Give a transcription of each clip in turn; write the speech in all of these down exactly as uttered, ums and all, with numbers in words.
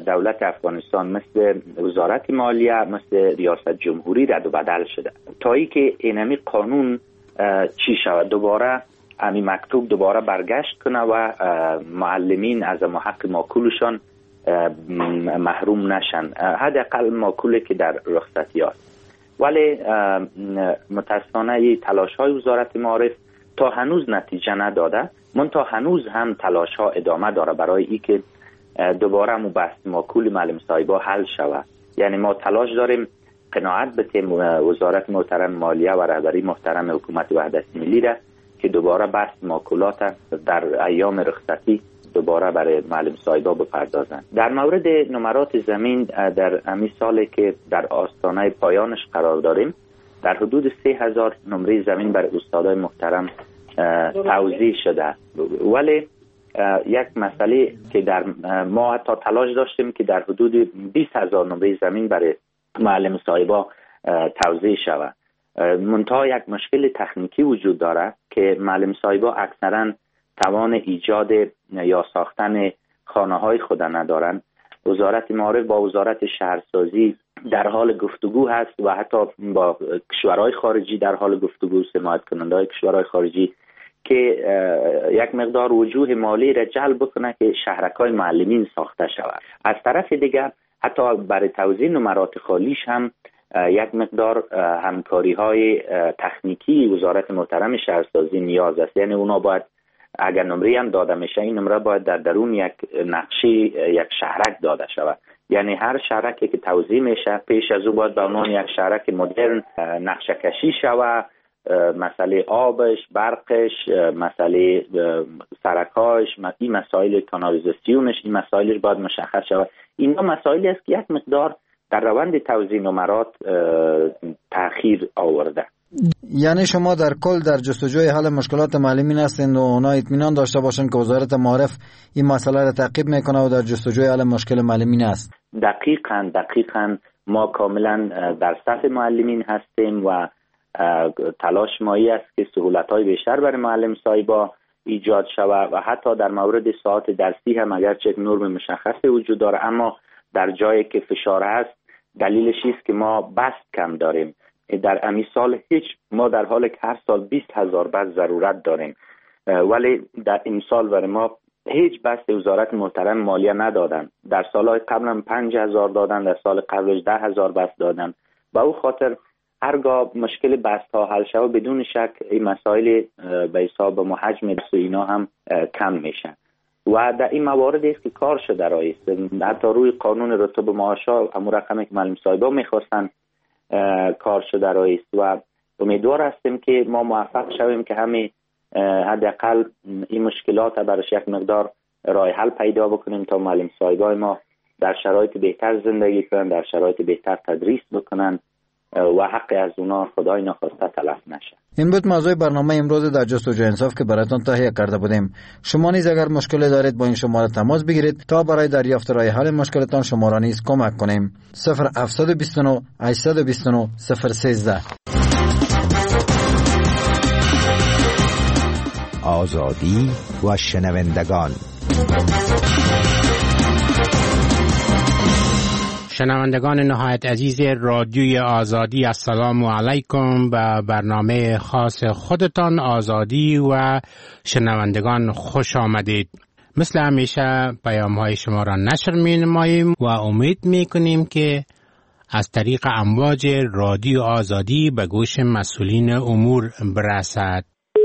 دولت افغانستان مثل وزارت مالیه، مثل ریاست جمهوری رد و بدل شده تا ای که اینمی قانون چی شود، دوباره امی مکتوب دوباره برگشت کنه و معلمین از حق ماکولشان محروم نشن، حداقل ماکولی که در رخصتی هست. ولی متاسفانه تلاش های وزارت معارف تا هنوز نتیجه نداده، من تا هنوز هم تلاش ها ادامه داره برای ای که دوباره مو بحث ماکول معلم صاحبا حل شود. یعنی ما تلاش داریم قناعت بتیم وزارت محترم مالیه و رهبری محترم حکومت وحدت ملی را که دوباره بحث ماکولات در ایام رخصتی دوباره برای معلم صاحبا بپردازند. در مورد نمرات زمین در همین سالی که در آستانه پایانش قرار داریم، در حدود سه هزار نمره زمین برای استادای محترم توزیع شده. ولی یک مسئله که در ما حتی تلاش داشتیم که در حدود بیست هزار نمره زمین برای معلم صاحبا توزیع شود. منتها یک مشکل تکنیکی وجود داره که معلم صاحبا اکثرا توان ایجاد یا ساختن خانه های خود ندارن. وزارت معارف با وزارت شهرسازی در حال گفتگو هست و حتی با کشورهای خارجی در حال گفتگو، حمایت کننده های کشورهای خارجی که یک مقدار وجوه مالی را جلب بکنه که شهرک‌های معلمین ساخته شود. از طرف دیگر حتی برای توزیع نمرات خالیش هم یک مقدار همکاری های تکنیکی وزارت محترم شهرسازی نیاز است. یعنی اونا باید اگر نمره هم داده میشه، این نمره باید در درون یک نقشه یک شهرک داده شود. یعنی هر شهرکی که توزیع میشه پیش از او باید به عنوان یک شهرک مدرن نقشه کشی شود، مسئله آبش، برقش، مسئله سرکاش، این مسائل کانالیزاسیونش، این مسائلش باید مشخص شود. اینا مسائلی است که یک مقدار در روند توزیع نمرات تأخیر آورده. یعنی شما در کل در جستجوی حل مشکلات معلمین هستند و اونا اطمینان داشته باشند که وزارت معارف این مسئله را تعقیب میکنه و در جستجوی حل مشکل معلمین است. دقیقاً دقیقاً ما کاملا در صف معلمین هستیم و تلاش مایی است که سهولت‌های بیشتر برای معلم صاحبا ایجاد شود و حتی در مورد ساعت درسی هم اگرچه یک نرم مشخصی وجود داره، اما در جایی که فشار هست دلیلش است که ما بست کم داریم. در امی سال هیچ ما در حال که هر سال بیست هزار بست ضرورت داریم، ولی در این سال برای ما هیچ بست وزارت محترم مالیه ندادن. در سالهای قبل هم پنج هزار دادن، در سال قبلش ده هزار بست دادن. با او خاطر هرگاه مشکل بست ها حل شود بدون شک این مسائل به حساب و حجم درس و اینا هم کم میشن و در این موارد است که کار شده رئیس. حتی روی قانون رتب معاشا همون رقمی که معلم صاحبا میخواستن کار شده رئیس و امیدوار هستیم که ما موفق شویم که همین حداقل این مشکلات برایش یک مقدار راه حل پیدا بکنیم تا معلم صاحبای ما در شرایط بهتر زندگی کنن، در شرایط بهتر تدریس بکنن و حق از اونا خدای نخواسته تلف نشه. این بود موضوع برنامه امروز در جستجوی انصاف که براتون تهیه کرده بودیم. شما نیز اگر مشکلی دارید با این شماره تماس بگیرید تا برای دریافت راه حل مشکلتان شما را نیز کمک کنیم. صفر هفت دو نه هشت دو نه صفر یک سه. آزادی و شنوندگان. شنوندگان نهایت عزیز رادیوی آزادی، السلام علیکم. به برنامه خاص خودتان آزادی و شنوندگان خوش آمدید. مثل همیشه پیام های شما را نشر می نماییم و امید می کنیم که از طریق امواج رادیو آزادی به گوش مسئولین امور برسد.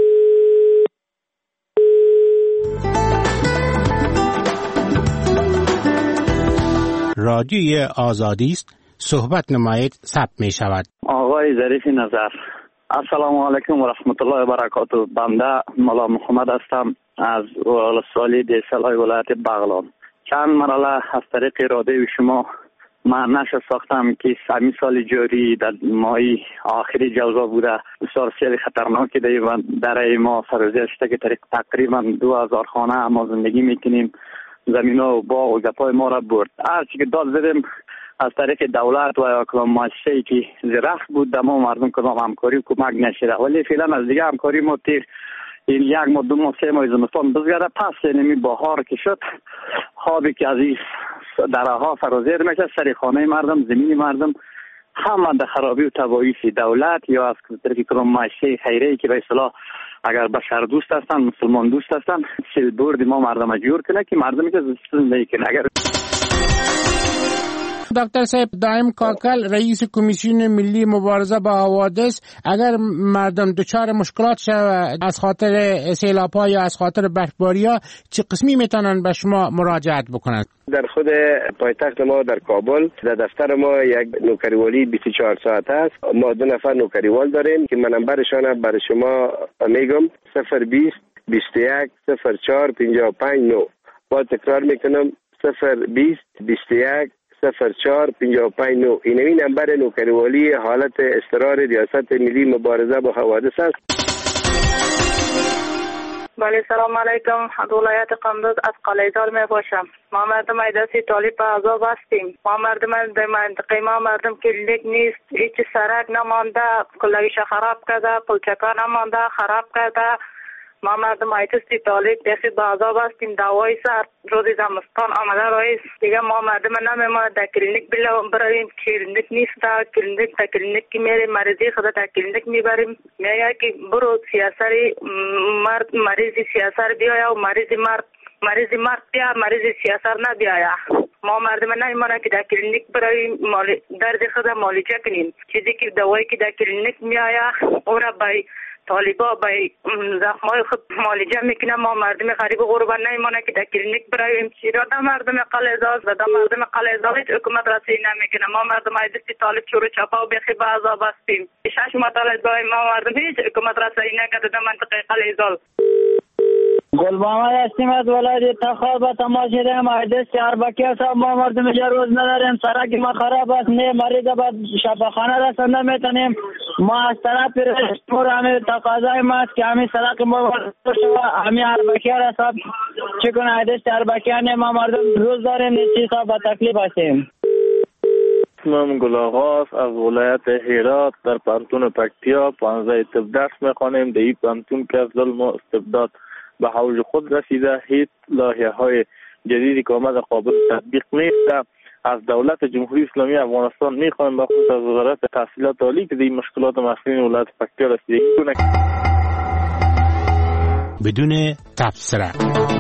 رادیوی آزادی است، صحبت نمایید، ثبت می شود. آقای ظریف نظر، السلام علیکم و رحمت الله و برکاته. بنده ملا محمد هستم از ولسوالی دیسلای ولایت بغلان. چند مرحله از طریق اراده شما من نشر ساختم که سمی سال جاری در ماهی آخری جوزا بوده، بسیار سیل خطرناکی ده و در ما سرزیر شده که طریق تقریبا دو هزار خانه ما زندگی میکنیم. زمین و باغ و گپای ما را برد. هرچی که داد زدیم از طریق دولت و یا کلام مؤسسه‌ای که زرخ بود در ما مردم کدام همکاری و کمک نشده، ولی فعلا از دیگه همکاری ما تیر این یک ماه دو ماه سه ماه زمستان بزگرده. پس نمی بهار که شد خوابی که از این دراها فرازیر میشه، سر خانه مردم، زمین مردم همه در خرابی و تباهی دولت یا از طرف کدام مؤسسه خیریه‌ای که به اصطلاح اگر بشر دوست هستن، مسلمان دوست هستن، سیلبورد ما مردم جور کنه که مردمی که زندگی کنه. اگر دکتر صاحب دائم کاکل رئیس کمیسیون ملی مبارزه با حوادث، اگر مردم دچار مشکلات شود از خاطر سیلاب‌ها یا از خاطر برفباری‌ها، چه قسمی میتونن به شما مراجعت بکنند؟ در خود پایتخت ما در کابل در دفتر ما یک نوکریوالی بیست و چهار ساعت است. ما دو نفر نوکریوال داریم که من نمبرشان برای شما میگم: صفر بیست بیست و یک صفر چهار پنجاه و پنج نه. با تکرار میکنم: صفر بیست بیست و یک صفر چهار پنجاه و پنج نه. این این نمبر نوکریوالی حالت اضطرار ریاست ملی مبارزه با حوادث است. بله، سلام علیکم. از ولایت قندوز از قلیزال می باشم. ما مردم ایداسی طالب عذاب هستیم. ما مردم در منطقه ما مردم کلینیک نیست، هیچ سرک نمانده، کلویش خراب کرده، پلچکا نمانده، خراب کرده. ما مردم ایداسی طالب بخی با عذاب هستیم. دوای سر روز زمستان آمده رئیس دیگه ما مردم نمیمونه در کلینیک برویم، کلینیک نیست. در کلینیک در کلینیک که میریم مریضی خدا در کلینیک میبریم، میگه که برو سیاسری مرد مریض سیاسر بیایا و مریض مرد مریض مرد بیا، مریض سیاسر نبیایا. ما مردم نمیمونه که در کلینیک برویم درد خدا معالجه کنیم. چیزی که دوایی که در کلینیک میآیا اون را به طالبا به زخمای خود معالجه میکنه. ما مردم غریب و غربا نمیمونه که در کلینیک برایم. شیرات مردم قلیزاز و در مردم قلیزاز هیچ حکومت رسیدگی نمیکنه. ما مردم ایدستی طالب چورو چپا و بخی به عذاب هستیم. شش مطالعه دایم ما مردم هیچ حکومت رسیدگی نکرده در منطقه قلیزاز. گل محمد هستیم از ولایت تخار. با تماس شدیم ایدس اربکی هستم. ما مردم اینجا روز نداریم، سرک ما خراب است، نه مریض به شفاخانه رسنده میتونیم. ما از طرف رشتور همین تقاضای ما است که همین سرک ما شود، همین اربکی هستم. چکن ایدس اربکی نه ما مردم روز داریم، نیستی صاحب به تکلیف هستیم. اسمم گل آغاست از ولایت هرات در پانتون پکتیا. پانزده طب درس میخوانیم. در این پانتون که ظلم و استبداد به حوض خود رسیده، هیچ لایحه های جدیدی که آمده قابل تطبیق نیست. از دولت جمهوری اسلامی افغانستان میخوایم بخصوص از وزارت تحصیلات عالی که در این مشکلات مسئولین ولایت پکتیا رسیدگی کنه. بدون تبصره.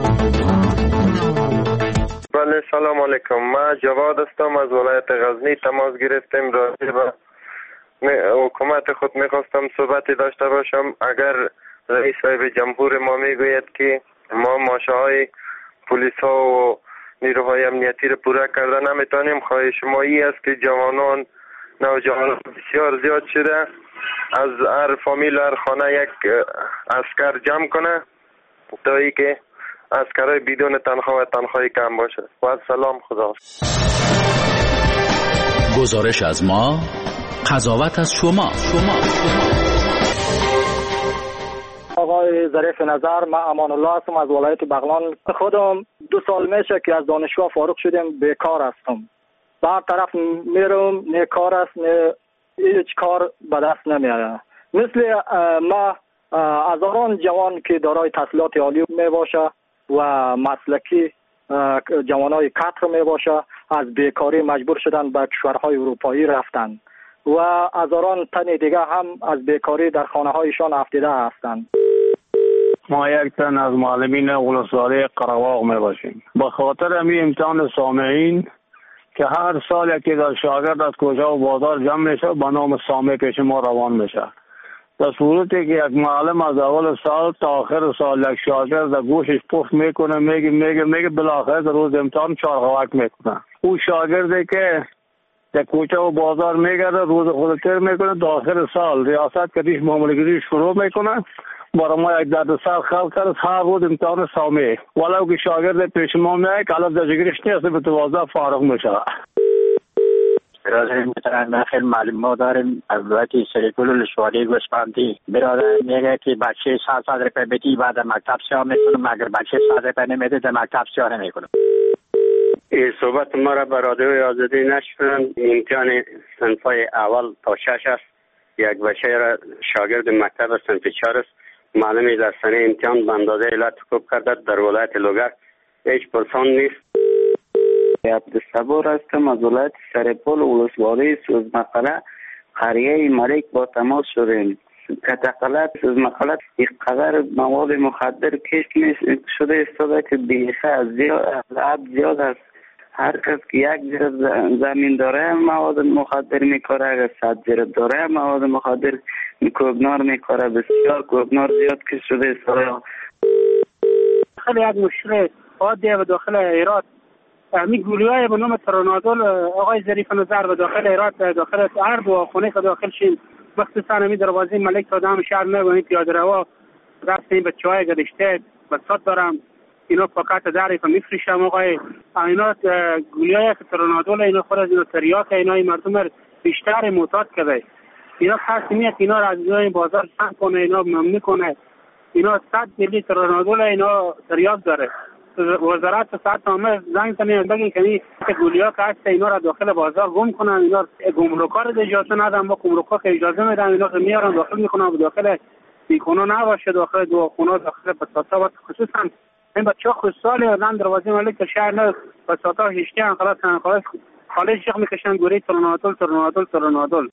بله، سلام علیکم. ما جواد هستم از ولایت غزنی. تماس گرفتیم راجع به حکومت خود میخواستم صحبتی داشته باشم. اگر رئیس صاحب جمهور ما میگوید که ما ماشه های پلیس ها و نیروهای امنیتی رو پورا کرده نمیتونیم، خواهش ما ای است که جوانان نوجوانان بسیار زیاد شده، از هر فامیل هر خانه یک اسکر جمع کنه تا ای که اسکرهای بدون تنخواه و تنخواهی کم باشه. و سلام، خدا. گزارش از ما، قضاوت از شما. شما آقای ظریف نظر، من امان الله هستم از ولایت بغلان. خودم دو سال میشه که از دانشگاه فارغ شدم، بیکار هستم. به هر طرف میرم، نه کار است نه هیچ کار به دست نمیآید. مثل ما هزاران جوان که دارای تحصیلات عالی می باشه و مسلکی جوانای کتر می باشه از بیکاری مجبور شدن به کشورهای اروپایی رفتن و هزاران تن دیگه هم از بیکاری در خانه هایشان افتیده هستند. ما یک تن از معلمین ولسوالی قرواق می باشیم. به خاطر همین امتحان سامعین که هر سال یکی در شاگرد از کجا و بازار جمع میشه به نام سامع پیش ما روان میشه. در صورتی که یک معلم از اول سال تا آخر سال یک شاگرد در گوشش پف میکنه، میگه میگه میگه بالاخره در روز امتحان چارقوک میکنه. او شاگردی که در کوچه و بازار میگرده روز خود تیر میکنه، تا آخر سال ریاست کدیش معامله‌گیری شروع میکنه. برای ما یک درد سر خلق کرد هر روز امتحان سامع، ولو که شاگرد پیش ما میاد که الان درجه‌گیریش نیست به توازه فارغ میشه. برادر محترم، ما خیلی معلومات داریم از ولایت سریکول ولسوالی گوسفندی. برادر میگه که بچه سه صد روپیه بدی بعد مکتب سیاه میکنم، اگر بچه صد روپیه نمیده در مکتب سیاه نمیکنم. این صحبت ما را به رادیوی آزادی نشرن. امتحان صنفای اول تا شش است. یک بچه را شاگرد مکتب صنف چهار است. معلمی در سنه امتحان به اندازه علت خوب کرده در ولایت لوگر هیچ پرسان نیست. عبدالصبور هستم از ولایت سرپل ولسوالی سوزمقاله قریه ملک با تماس شدیم. کتقلت سوزمقاله اینقدر مواد مخدر کش شده استاده که بیخه زیاد زیاد است. هر کس که یک جرب زمین داره مواد مخدر میکاره، اگر صد جرب داره مواد مخدر کوبنار میکاره. بسیار کوبنار زیاد کش شده استاده. خیلی یک مشکل عادی و داخل ایران می گولیای به نام ترانادول آقای ظریف نظر به داخل ایران داخل هر دو خونه که داخل شین مخصوصا می دروازه ملک تا دام شهر نبونید پیاده روا دست این بچهای گذشته بسات دارم اینا فقط داری که میفروشم آقای اینا گولیای ترانادول اینا خود از اینا تریاک اینا این مردم بیشتر معتاد کرده. اینا خاصیت اینا را از این بازار سن کنه اینا ممنوع کنه. اینا صد میلی ترانادول اینا تریاک داره. وزارت صحت عامه زنگ کنه بگین که گولیا که هست اینا را داخل بازار گم کنن. اینا گمرکا رو اجازه ندن، با گمرکا که اجازه میدن اینا رو میارن داخل میکنن و داخل بیکونا نباشه داخل دواخونا داخل بساطا و خصوصا این بچه خصوصالی آدم دروازه ملک شهر نه بساطا هشتی هم خلاص خلاص خالص شیخ میکشن گوری ترانادول ترانادول ترانادول.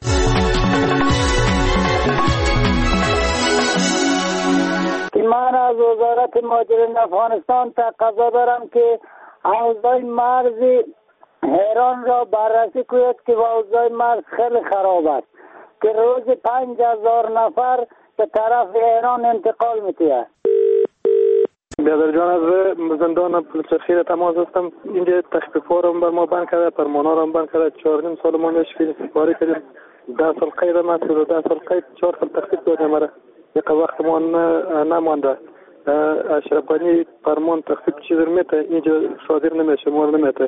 من از وزارت مهاجرین افغانستان تقاضا دارم که حوزه مرز ایران را بررسی کنید که حوزه مرز خیلی خراب است که روز پنج هزار نفر به طرف ایران انتقال میتونه. بیادر جان از زندان پلچرخی تماس هستم. اینجا تخفیف‌ها رو بر ما بند کرده، پرمانا رو بند کرده. چهار نیم سال ما نشفی سپاری کردیم. ده سال قید ما شد، ده سال قید چهار سال تخفیف داده مرا. یک وقت ما نمانده. اشرف غنی فرمان تخفیف چیزی میته اینجا صادر نمیشه، مور نمیته.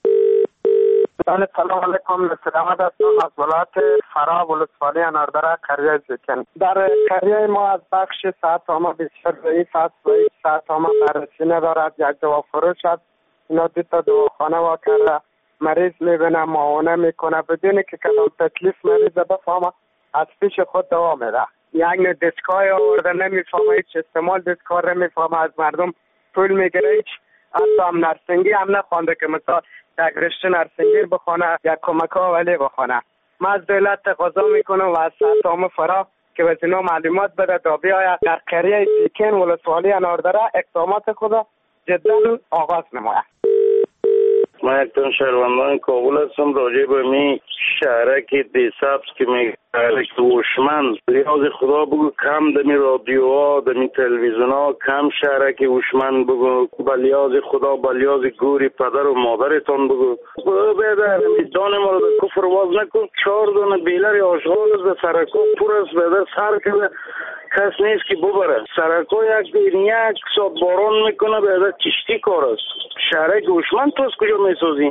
سلام علیکم. سلامت هستم از ولایت فرا ولسوالی اناردره قریه زیکن. در قریه ما از بخش ساعت آما بیشتر ضعیف است و هیچ ساعت آما بررسی ندارد. یک دوا فروش است، اینا دو تا دواخانه وا کرده، مریض میبینه معاونه میکنه بدون که کدام تکلیف مریض بفهمه از پیش خود دوا میده. یک دستگاه آورده نمیفهمه، هیچ استعمال دستگاه نمیفهمه، از مردم پول میگیره، هیچ حتی هم نرسنگی هم نخوانده که مثلا یک رشته نرسنگی بخونه، یک کمک اولی بخونه. من از دولت تقاضا میکنم و از ساعت عامه فرا که به اینا معلومات بده تا بیاید در قریه زیکن ولسوالی اناردره اقدامات خود جدا آغاز نماید. من یک تن شهروندان کابل هستم. راجع به می شهرک دیسابس که میگه که هوشمند ریاض خدا بگو کم دمی رادیوها دمی تلویزیون ها کم شهرک هوشمند بگو بلیاز خدا بلیاز گوری پدر و مادرتان بگو بیدر میدان ما رو به کفر واز نکن. چهار دانه بیلر آشغال از به سرکا پر است بیدر سر کرده کس نیست که ببره. سرکا یک دیر یک ساعت باران میکنه بیدر کشتی کار است. شهرک هوشمند تو از کجا میسازی؟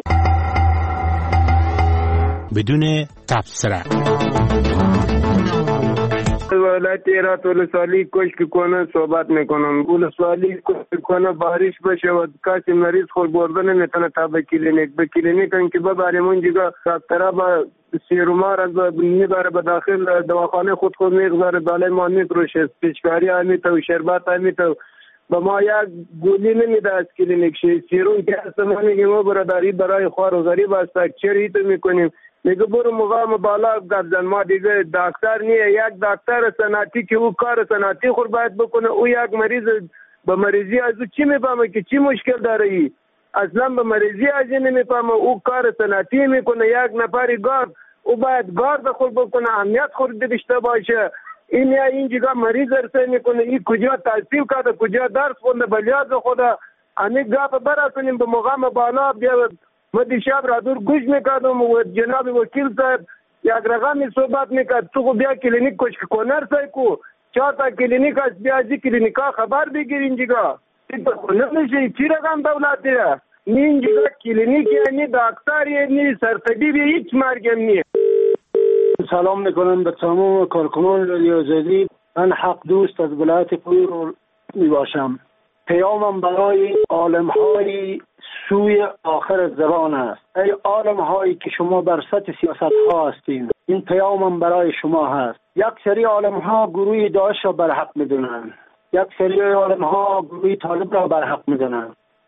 بدون تبصره ولایت ایرات ولسوالی کشک کنه صحبت میکنم. ولسوالی کشک کنه بارش بشه و کسی مریض خود برده نمیتونه تا به کلینیک به کلینیک اینکه ببریم اونجا دکترها با سیروما را میبره به داخل دواخانه خود خود میگذاره بالای ما میکروشه پیچکاری همیته و شربت همیته با ما یک گولی نمیده از کلینیک شه سیروم که هست ما میگیم ما برادری برای خوار و غریب هست چرا ایتو میکنیم میگه برو مقام بالا گردن ما دیگه دکتر نیه. یک دکتر سنتی که او کار سنتی خود باید بکنه او یک مریض به مریضی از او چی میفهمه که چی مشکل داره ای اصلا به مریضی از این نمیفهمه او کار سنتی میکنه. یک نفری گارد او باید گارد خود بکنه اهمیت خود داشته باشه. این یا این جگه مریض ارسه میکنه این کجا تحصیل کرده کجا درس خونده بلیاز خدا امی گاپ براتونیم به مقام بالا بیا. ما دیشب را دور گوش میکردم و جناب وکیل صاحب یک رقمی صحبت میکرد تو بیا کلینیک کشک کنر سای کو چهار تا کلینیک از بیا از کلینیکا خبر بگیر اینجا نمیشه چی رقم دولتیه اینجا کلینیک یعنی دکتر یعنی سرطبیب هیچ مرگم نیه. سلام میکنم به تمام کارکنان رادیو آزادی. من حق دوست از ولایت پور می باشم. پیامم برای عالم‌های سوی آخر زبان است. ای عالم‌هایی که شما بر سطح سیاست ها هستین این پیامم برای شما هست. یک سری عالم‌ها گروه داعش را برحق میدونن، یک سری عالم‌ها گروه طالب را برحق میدونن.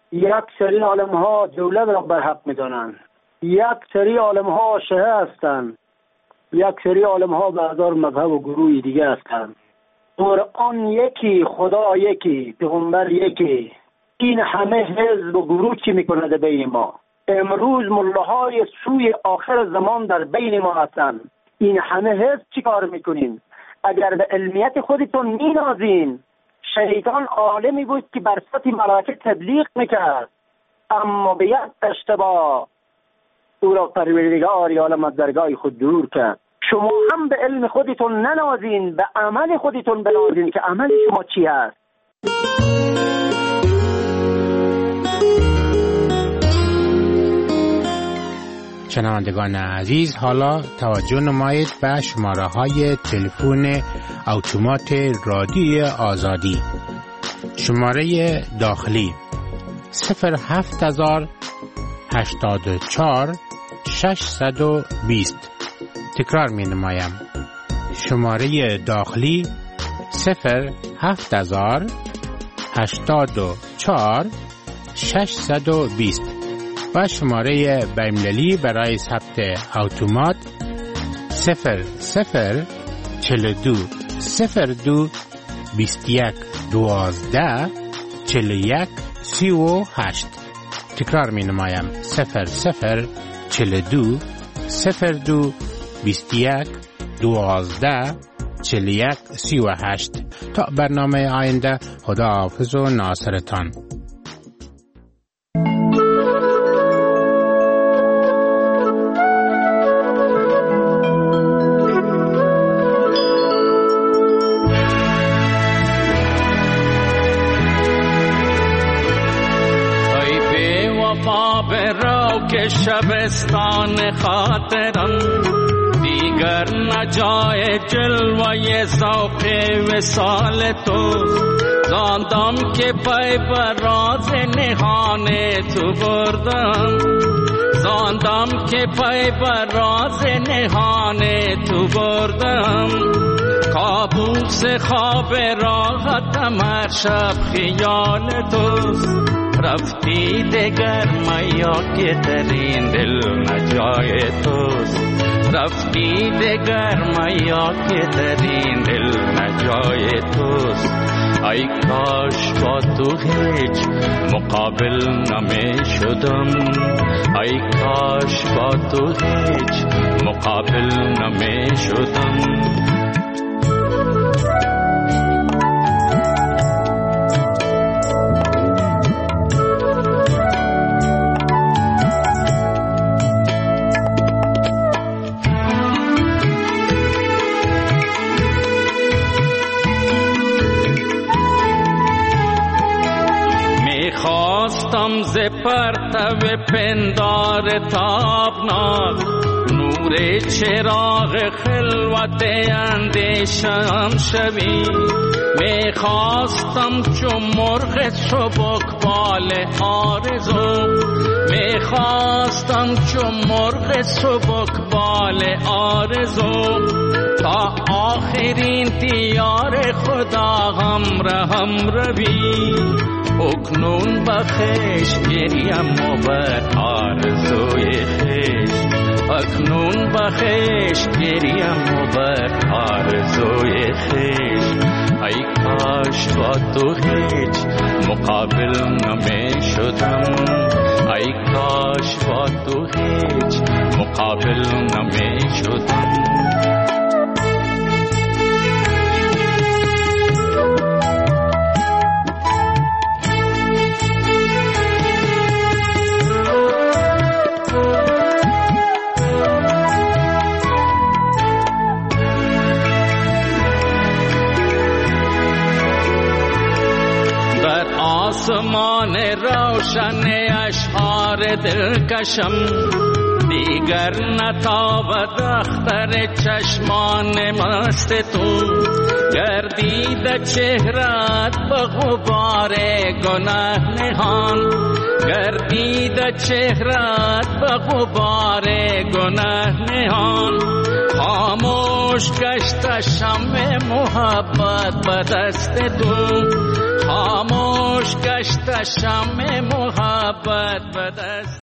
یک سری عالم ها دولت را برحق میدانند، یک سری عالم ها شیعه هستند، یک سری عالم ها به هزار مذهب و گروه دیگه هستند. قرآن یکی، خدا یکی، پیغمبر یکی. این همه حزب و گروه چی میکنه در بین ما؟ امروز ملاهای سوی آخر زمان در بین ما هستند. این همه حزب چی کار میکنین؟ اگر به علمیت خودتون مینازین، شیطان عالمی بود که بر سطح ملائکه تبلیغ میکرد، اما به یک اشتباه او را پروردگار عالم از درگاه خود دور کرد. شما هم به علم خودتون ننازین، به عمل خودتون بنازین که عمل شما چی هست. شنوندگان عزیز، حالا توجه نمایید به شماره های تلفن اتومات رادیوی آزادی. شماره داخلی صفر هفت هزار هشتاد و چهار ششصد و بیست. تکرار می نمایم. شماره داخلی صفر هفت هزار هشتاد و چهار ششصد و بیست و شماره بین‌المللی برای ثبت اتومات صفر صفر چهل و دو صفر دو بیست و یک دوازده چهل و یک سی و هشت. تکرار می نمایم. صفر صفر چهل و دو صفر دو بیست و یک دوازده چهل و یک سی و هشت. تا برنامه آینده، خدا حافظ و ناصرتان. شبستان خاطران دیگر نجای جلوه ذوق وصال تو، زاندم که پای بر راز نهان تو بردم، زاندم که پای بر راز نهان تو بردم. کابوس خواب راحتم هر شب خیال توست، رفتی دگر میا که ترین دل نجای توست، رفتی دگر میا که ترین دل نجای توست. ای کاش با تو هیچ مقابل نمی شدم، ای کاش با تو هیچ مقابل نمی شدم. خواستم ز پرتو پندار تابناک نور چراغ خلوت اندیشم شوی، می خواستم چو مرغ سبکبال آرزو، می خواستم چو مرغ سبکبال آرزو، تا آخرین دیار خدا همراهم روی. اکنون بخش گریم و بر آرزوی خیش، اکنون بخش گریم و بر آرزوی خیش. ای کاش با تو هیچ مقابل نمی شدم، ای کاش با تو هیچ مقابل نمی شدم. آسمان روشن اشعار دلکشم، دیگر نتابد اختر چشمان مست تو. گردید چهرت به غبار گناه نهان، گردید چهرت به غبار گناه نهان. خاموش گشت شمع محبت به دست تو، خاموش گشت شمع محبت به دست